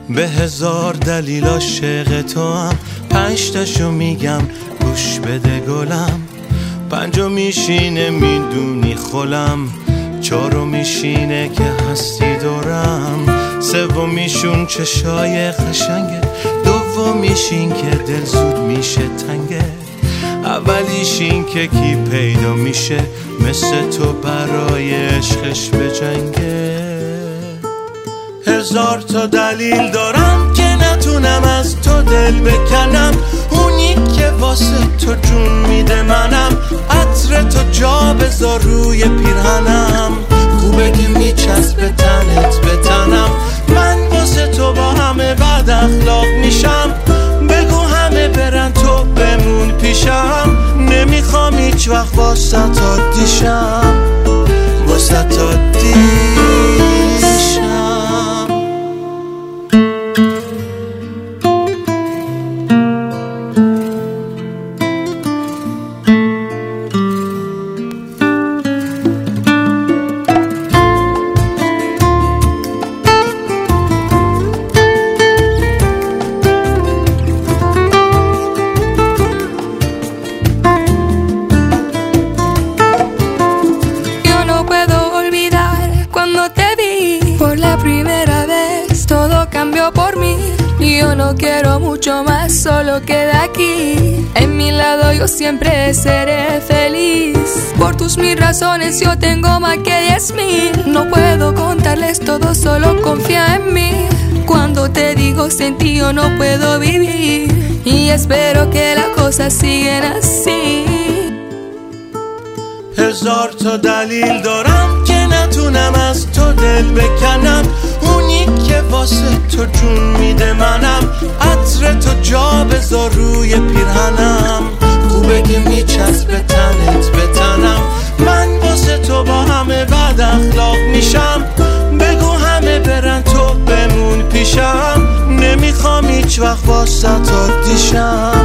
به هزار دلیل عاشق تو هم، 5 تاشو میگم گوش بده گلم. 5 میشینه میدونی خلم، 4 میشینه که هستی دورم. 3 میشون چشای قشنگه، 2 میشین که دل زود میشه تنگه. اولیش این که کی پیدا میشه مثل تو برای عشقش بجنگه. 1000 تا دلیل دارم که نتونم از تو دل بکنم. اونی که واسه تو جون میده منم، عطر تو جا بذار روی پیرهنم. خوبه که میچسبه تنت به تنم، من واسه تو با همه بد اخلاق میشم. بگو همه برن تو بمون پیشم، نمیخوام هیچ وقت واسه تا دیشم، واسه تا دیشم. Por mí, yo no quiero mucho más, solo queda aquí. En mi lado yo siempre seré feliz. Por tus 1000 razones yo tengo más que 10,000. No puedo contarles todo, solo confía en mí. Cuando te digo sin ti yo no puedo vivir, y espero que las cosas sigan así. 1000 تا دلیل دارم که نتونم از تو دل بکنم. اونی که واسه تو جون میده منم، عطر تو جا بذار روی پیرهنم. خوبه که میچسبه تنت به تنم، من واسه تو با همه بد اخلاق میشم. بگو همه برن تو بمون پیشم، نمیخوام هیچ وقت واسه تا دیشم.